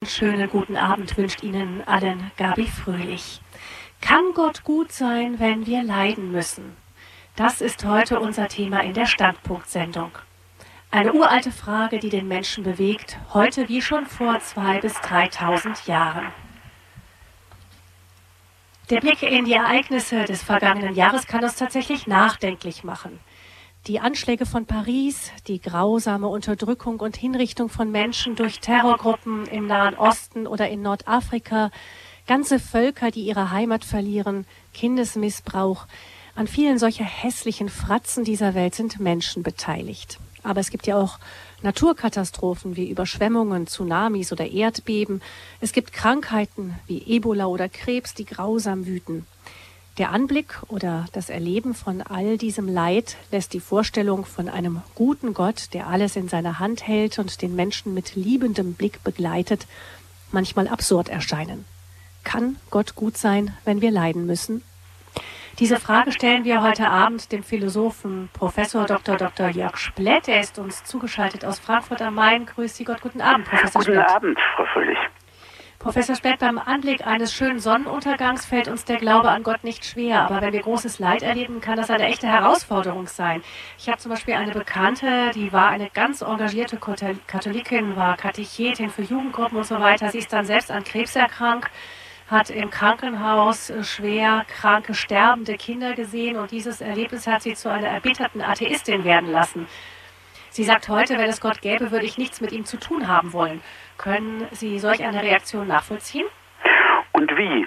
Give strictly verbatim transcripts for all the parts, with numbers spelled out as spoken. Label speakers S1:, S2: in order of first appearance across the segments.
S1: schönen guten Abend wünscht Ihnen allen Gabi Fröhlich. Kann Gott gut sein, wenn wir leiden müssen? Das ist heute unser Thema in der Standpunktsendung. Eine uralte Frage, die den Menschen bewegt, heute wie schon vor zwei bis dreitausend Jahren. Der Blick in die Ereignisse des vergangenen Jahres kann uns tatsächlich nachdenklich machen. Die Anschläge von Paris, die grausame Unterdrückung und Hinrichtung von Menschen durch Terrorgruppen im Nahen Osten oder in Nordafrika, ganze Völker, die ihre Heimat verlieren, Kindesmissbrauch. An vielen solcher hässlichen Fratzen dieser Welt sind Menschen beteiligt. Aber es gibt ja auch Naturkatastrophen wie Überschwemmungen, Tsunamis oder Erdbeben. Es gibt Krankheiten wie Ebola oder Krebs, die grausam wüten. Der Anblick oder das Erleben von all diesem Leid lässt die Vorstellung von einem guten Gott, der alles in seiner Hand hält und den Menschen mit liebendem Blick begleitet, manchmal absurd erscheinen. Kann Gott gut sein, wenn wir leiden müssen? Diese Frage stellen wir heute Abend dem Philosophen Professor Doktor Doktor Jörg Splett. Er ist uns zugeschaltet aus Frankfurt am Main. Grüß Sie Gott, guten Abend, Professor Splett.
S2: Guten Abend, Frau Fröhlich.
S1: Professor Splett, beim Anblick eines schönen Sonnenuntergangs fällt uns der Glaube an Gott nicht schwer. Aber wenn wir großes Leid erleben, kann das eine echte Herausforderung sein. Ich habe zum Beispiel eine Bekannte, die war eine ganz engagierte Katholikin, war Katechetin für Jugendgruppen und so weiter. Sie ist dann selbst an Krebs erkrankt, hat im Krankenhaus schwer kranke, sterbende Kinder gesehen und dieses Erlebnis hat sie zu einer erbitterten Atheistin werden lassen. Sie sagt heute, wenn es Gott gäbe, würde ich nichts mit ihm zu tun haben wollen. Können Sie solch eine Reaktion nachvollziehen?
S2: Und wie?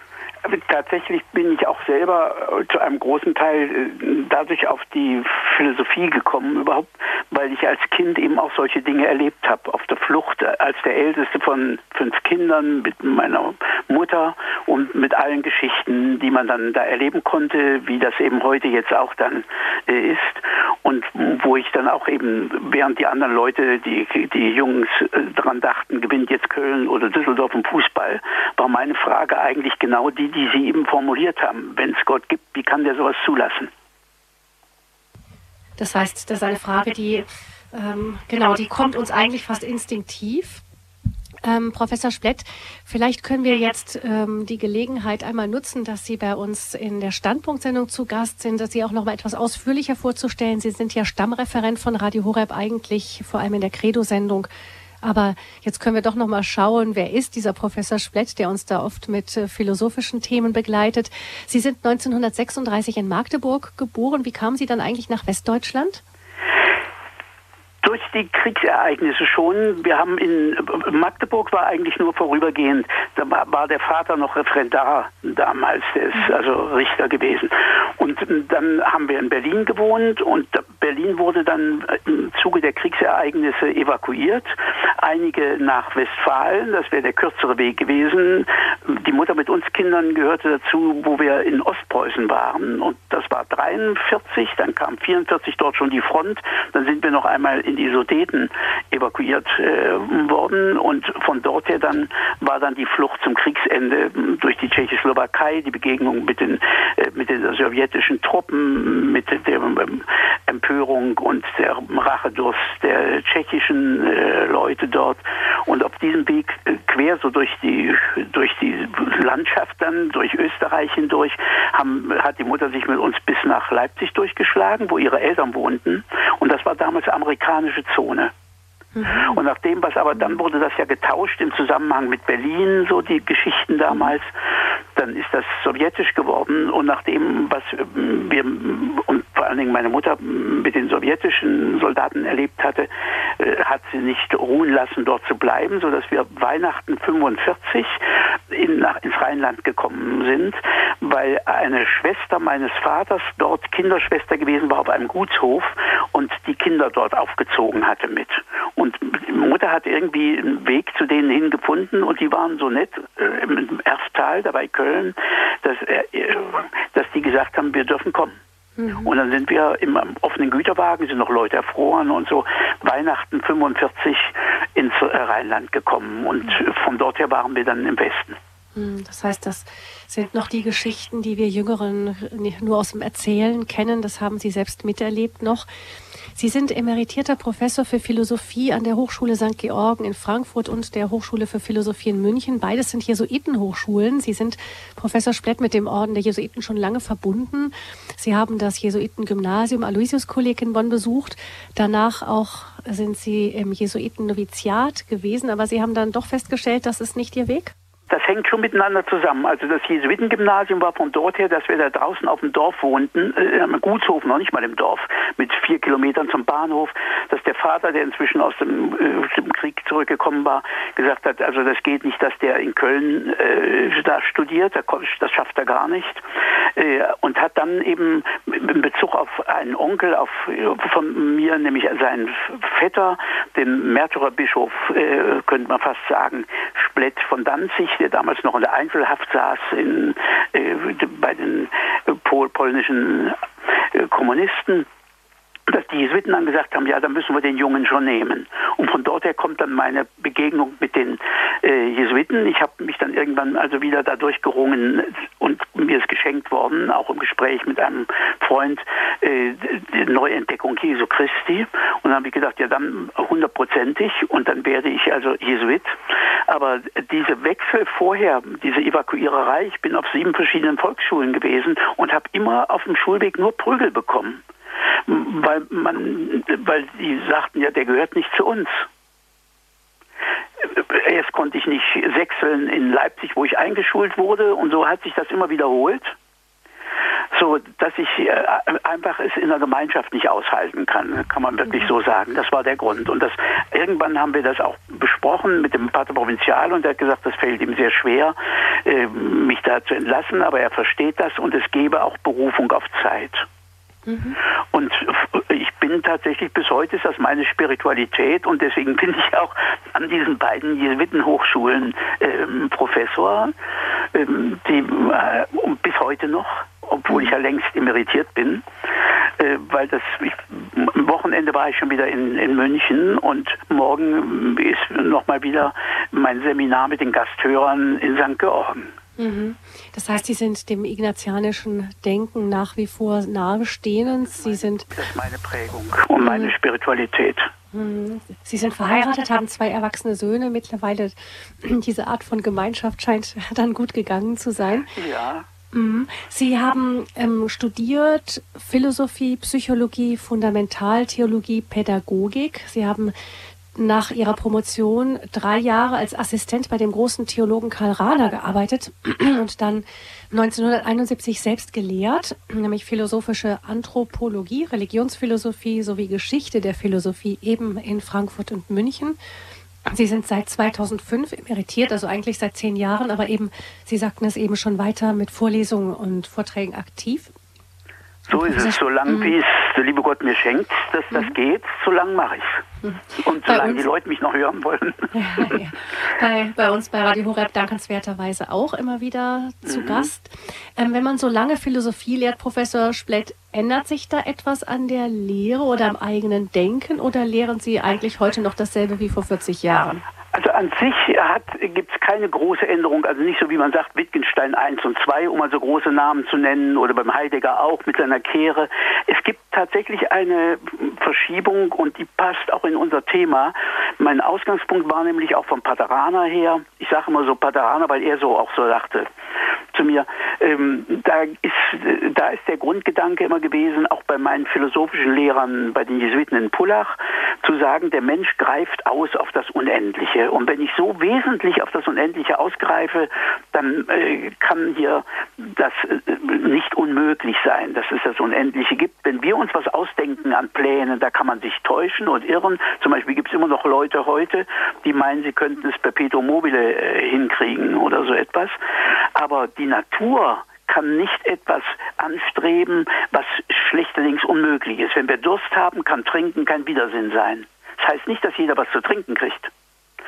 S2: Tatsächlich bin ich auch selber zu einem großen Teil dadurch auf die Philosophie gekommen, überhaupt, weil ich als Kind eben auch solche Dinge erlebt habe. Auf der Flucht als der älteste von fünf Kindern mit meiner Mutter und mit allen Geschichten, die man dann da erleben konnte, wie das eben heute jetzt auch dann äh, ist. Und wo ich dann auch eben, während die anderen Leute, die, die Jungs äh, dran dachten, gewinnt jetzt Köln oder Düsseldorf im Fußball, war meine Frage eigentlich genau die, die Sie eben formuliert haben. Wenn es Gott gibt, wie kann der sowas zulassen?
S1: Das heißt, das ist eine Frage, die, ähm, genau, die kommt uns eigentlich fast instinktiv. Ähm, Professor Splett, vielleicht können wir jetzt ähm, die Gelegenheit einmal nutzen, dass Sie bei uns in der Standpunktsendung zu Gast sind, dass Sie auch noch mal etwas ausführlicher vorzustellen. Sie sind ja Stammreferent von Radio Horeb eigentlich, vor allem in der Credo-Sendung. Aber jetzt können wir doch noch mal schauen, wer ist dieser Professor Splett, der uns da oft mit äh, philosophischen Themen begleitet. Sie sind neunzehnhundertsechsunddreißig in Magdeburg geboren. Wie kamen Sie dann eigentlich nach Westdeutschland?
S2: Durch die Kriegsereignisse schon. Wir haben in Magdeburg war eigentlich nur vorübergehend. Da war der Vater noch Referendar damals, der ist also Richter gewesen. Und dann haben wir in Berlin gewohnt und Berlin wurde dann im Zuge der Kriegsereignisse evakuiert. Einige nach Westfalen, das wäre der kürzere Weg gewesen. Die Mutter mit uns Kindern gehörte dazu, wo wir in Ostpreußen waren. Und das war dreiundvierzig, dann kam vierundvierzig dort schon die Front. Dann sind wir noch einmal in die Sudeten evakuiert äh, worden und von dort her dann war dann die Flucht zum Kriegsende durch die Tschechoslowakei, die Begegnung mit den äh, mit den sowjetischen Truppen, mit der ähm, Empörung und der Rachedurst der tschechischen äh, Leute dort und auf diesem Weg äh, quer so durch die durch die Landschaft dann durch Österreich hindurch haben, hat die Mutter sich mit uns bis nach Leipzig durchgeschlagen, wo ihre Eltern wohnten und das war damals amerikanische Zone. Mhm. Und nachdem, was aber dann wurde das ja getauscht im Zusammenhang mit Berlin, so die Geschichten damals, dann ist das sowjetisch geworden und nachdem, was wir und vor allen Dingen meine Mutter mit den sowjetischen Soldaten erlebt hatte, hat sie nicht ruhen lassen, dort zu bleiben, sodass wir Weihnachten fünfundvierzig in, nach, ins Rheinland gekommen sind, weil eine Schwester meines Vaters dort Kinderschwester gewesen war auf einem Gutshof und die Kinder dort aufgezogen hatte mit. Und die Mutter hat irgendwie einen Weg zu denen hingefunden und die waren so nett äh, im Erftal, da bei Köln, dass, äh, dass die gesagt haben, wir dürfen kommen. Mhm. Und dann sind wir im offenen Güterwagen, sind noch Leute erfroren und so, Weihnachten fünfundvierzig ins Rheinland gekommen und von dort her waren wir dann im Westen.
S1: Das heißt, das sind noch die Geschichten, die wir Jüngeren nur aus dem Erzählen kennen. Das haben Sie selbst miterlebt noch. Sie sind emeritierter Professor für Philosophie an der Hochschule Sankt Georgen in Frankfurt und der Hochschule für Philosophie in München. Beides sind Jesuitenhochschulen. Sie sind, Professor Splett, mit dem Orden der Jesuiten schon lange verbunden. Sie haben das Jesuitengymnasium Aloysius-Kolleg in Bonn besucht. Danach auch sind Sie im Jesuitennoviziat gewesen. Aber Sie haben dann doch festgestellt, das ist nicht Ihr Weg?
S2: Das hängt schon miteinander zusammen. Also das Jesuitengymnasium war von dort her, dass wir da draußen auf dem Dorf wohnten, äh, am Gutshof, noch nicht mal im Dorf, mit vier Kilometern zum Bahnhof, dass der Vater, der inzwischen aus dem, äh, dem Krieg zurückgekommen war, gesagt hat, also das geht nicht, dass der in Köln äh, da studiert, das schafft er gar nicht. Äh, und hat dann eben in Bezug auf einen Onkel auf, von mir, nämlich seinen Vetter, den Märtyrerbischof, äh, könnte man fast sagen, Splett von Danzig, der damals noch in der Einzelhaft saß in, äh, bei den äh, pol polnischen äh, Kommunisten, dass die Jesuiten dann gesagt haben, ja, dann müssen wir den Jungen schon nehmen. Und von dort her kommt dann meine Begegnung mit den äh, Jesuiten. Ich habe mich dann irgendwann also wieder dadurch gerungen und mir ist geschenkt worden, auch im Gespräch mit einem Freund, äh, die Neuentdeckung Jesu Christi. Und dann habe ich gedacht, ja, dann hundertprozentig und dann werde ich also Jesuit. Aber diese Wechsel vorher, diese Evakuiererei, ich bin auf sieben verschiedenen Volksschulen gewesen und habe immer auf dem Schulweg nur Prügel bekommen. Weil man, weil die sagten, ja, der gehört nicht zu uns. Erst konnte ich nicht sechseln in Leipzig, wo ich eingeschult wurde, und so hat sich das immer wiederholt, so dass ich einfach es in der Gemeinschaft nicht aushalten kann, kann man wirklich so sagen. Das war der Grund. Und das, irgendwann haben wir das auch besprochen mit dem Pater Provinzial und er hat gesagt, das fällt ihm sehr schwer, mich da zu entlassen, aber er versteht das und es gebe auch Berufung auf Zeit. Mhm. Und ich bin tatsächlich, bis heute ist das meine Spiritualität und deswegen bin ich auch an diesen beiden Jesuitenhochschulen ähm, Professor, ähm, die äh, bis heute noch, obwohl ich ja längst emeritiert bin, äh, weil das, ich, am Wochenende war ich schon wieder in, in München und morgen ist nochmal wieder mein Seminar mit den Gasthörern in Sankt Georgen.
S1: Das heißt, Sie sind dem ignatianischen Denken nach wie vor nahestehend. Sie sind,
S2: das ist meine Prägung und meine mhm. Spiritualität.
S1: Sie sind verheiratet, haben zwei erwachsene Söhne. Mittlerweile diese Art von Gemeinschaft scheint dann gut gegangen zu sein.
S2: Ja.
S1: Sie haben ähm, studiert Philosophie, Psychologie, Fundamentaltheologie, Pädagogik. Sie haben nach ihrer Promotion drei Jahre als Assistent bei dem großen Theologen Karl Rahner gearbeitet und dann neunzehnhunderteinundsiebzig selbst gelehrt, nämlich philosophische Anthropologie, Religionsphilosophie sowie Geschichte der Philosophie eben in Frankfurt und München. Sie sind seit zweitausendfünf emeritiert, also eigentlich seit zehn Jahren, aber eben, Sie sagten es eben, schon weiter mit Vorlesungen und Vorträgen aktiv.
S2: So ist es, solange mm. wie es der liebe Gott mir schenkt, dass das mm. geht, solange mache ich es. Und solange die Leute mich noch hören wollen.
S1: Ja, ja. Bei, bei uns bei Radio Horeb dankenswerterweise auch immer wieder zu mhm. Gast. Ähm, wenn man so lange Philosophie lehrt, Professor Splett, ändert sich da etwas an der Lehre oder am eigenen Denken oder lehren Sie eigentlich heute noch dasselbe wie vor vierzig Jahren?
S2: Also an sich gibt es keine große Änderung, also nicht so wie man sagt, Wittgenstein eins und zwei, um also große Namen zu nennen, oder beim Heidegger auch mit seiner Kehre. Es gibt tatsächlich eine Verschiebung und die passt auch in unser Thema. Mein Ausgangspunkt war nämlich auch vom Pater Rahner her, ich sage immer so Pater Rahner, weil er so auch so sagte zu mir, ähm, da ist, da ist der Grundgedanke immer gewesen, auch bei meinen philosophischen Lehrern, bei den Jesuiten in Pullach, zu sagen, der Mensch greift aus auf das Unendliche. Und wenn ich so wesentlich auf das Unendliche ausgreife, dann äh, kann hier das äh, nicht unmöglich sein, dass es das Unendliche gibt. Wenn wir uns was ausdenken an Plänen, da kann man sich täuschen und irren. Zum Beispiel gibt es immer noch Leute heute, die meinen, sie könnten es perpetuum mobile äh, hinkriegen oder so etwas. Aber die Natur kann nicht etwas anstreben, was schlechterdings unmöglich ist. Wenn wir Durst haben, kann Trinken kein Widersinn sein. Das heißt nicht, dass jeder was zu trinken kriegt.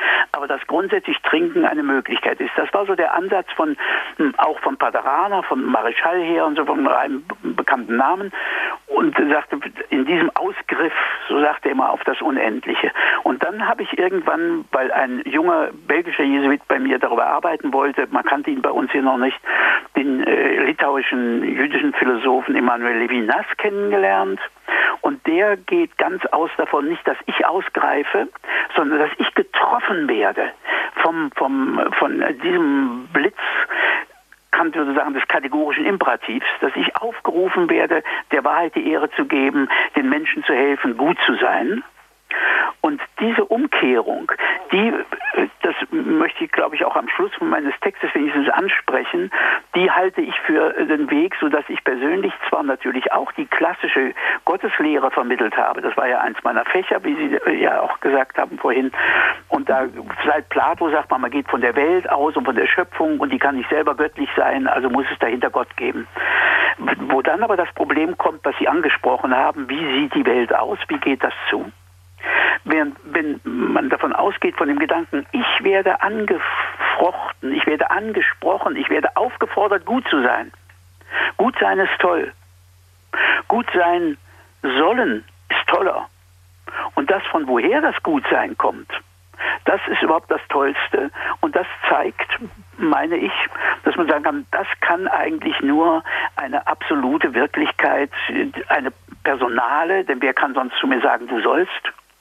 S2: aber dass grundsätzlich Trinken eine Möglichkeit ist. Das war so der Ansatz von, auch von Paderana, von Marischal her und so, von einem bekannten Namen. Und er sagte, in diesem Ausgriff, so sagte er immer, auf das Unendliche. Und dann habe ich irgendwann, weil ein junger belgischer Jesuit bei mir darüber arbeiten wollte, man kannte ihn bei uns hier noch nicht, den äh, litauischen jüdischen Philosophen Emanuel Levinas kennengelernt. Und der geht ganz aus davon, nicht, dass ich ausgreife, sondern dass ich getroffen werde vom, vom, von diesem Blitz, Kant würde sagen, des kategorischen Imperativs, dass ich aufgerufen werde, der Wahrheit die Ehre zu geben, den Menschen zu helfen, gut zu sein. Und diese Umkehrung, die, das möchte ich, glaube ich, auch am Schluss meines Textes wenigstens ansprechen, die halte ich für den Weg, sodass ich persönlich zwar natürlich auch die klassische Gotteslehre vermittelt habe, das war ja eins meiner Fächer, wie Sie ja auch gesagt haben vorhin, und da seit Plato sagt man, man geht von der Welt aus und von der Schöpfung und die kann nicht selber göttlich sein, also muss es dahinter Gott geben. Wo dann aber das Problem kommt, was Sie angesprochen haben, wie sieht die Welt aus, wie geht das zu? Während, wenn man davon ausgeht, von dem Gedanken, ich werde angefrochten, ich werde angesprochen, ich werde aufgefordert, gut zu sein. Gut sein ist toll. Gut sein sollen ist toller. Und das, von woher das Gutsein kommt, das ist überhaupt das Tollste. Und das zeigt, meine ich, dass man sagen kann, das kann eigentlich nur eine absolute Wirklichkeit, eine personale, denn wer kann sonst zu mir sagen, du sollst,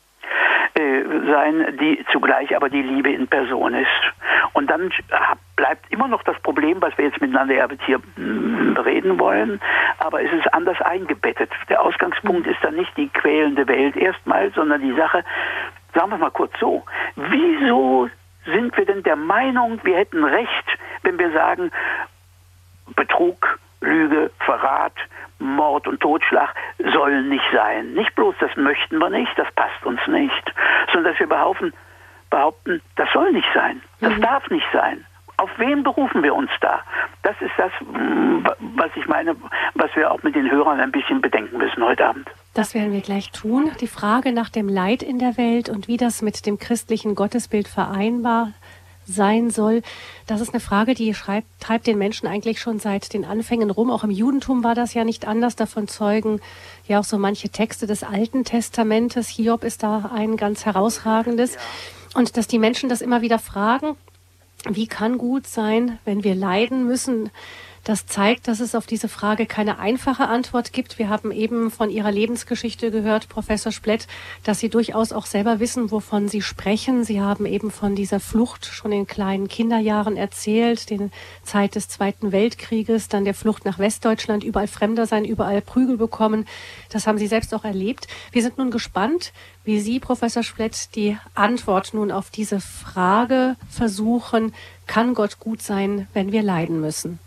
S2: sein, die zugleich aber die Liebe in Person ist. Und dann bleibt immer noch das Problem, was wir jetzt miteinander ja hier reden wollen, aber es ist anders eingebettet. Der Ausgangspunkt ist dann nicht die quälende Welt erstmal, sondern die Sache, sagen wir mal kurz so, wieso sind wir denn der Meinung, wir hätten Recht, wenn wir sagen, Betrug, Lüge, Verrat, Mord und Totschlag sollen nicht sein. Nicht bloß, das möchten wir nicht, das passt uns nicht, sondern dass wir behaupten, behaupten, das soll nicht sein, das mhm. darf nicht sein. Auf wen berufen wir uns da? Das ist das, was ich meine, was wir auch mit den Hörern ein bisschen bedenken müssen heute Abend.
S1: Das werden wir gleich tun. Die Frage nach dem Leid in der Welt und wie das mit dem christlichen Gottesbild vereinbar sein soll, das ist eine Frage, die schreibt, treibt den Menschen eigentlich schon seit den Anfängen rum. Auch im Judentum war das ja nicht anders. Davon zeugen ja auch so manche Texte des Alten Testamentes. Hiob ist da ein ganz herausragendes. Und dass die Menschen das immer wieder fragen, wie kann gut sein, wenn wir leiden müssen? Das zeigt, dass es auf diese Frage keine einfache Antwort gibt. Wir haben eben von Ihrer Lebensgeschichte gehört, Professor Splett, dass Sie durchaus auch selber wissen, wovon Sie sprechen. Sie haben eben von dieser Flucht schon in kleinen Kinderjahren erzählt, den Zeit des Zweiten Weltkrieges, dann der Flucht nach Westdeutschland, überall Fremder sein, überall Prügel bekommen. Das haben Sie selbst auch erlebt. Wir sind nun gespannt, wie Sie, Professor Splett, die Antwort nun auf diese Frage versuchen, kann Gott gut sein, wenn wir leiden müssen?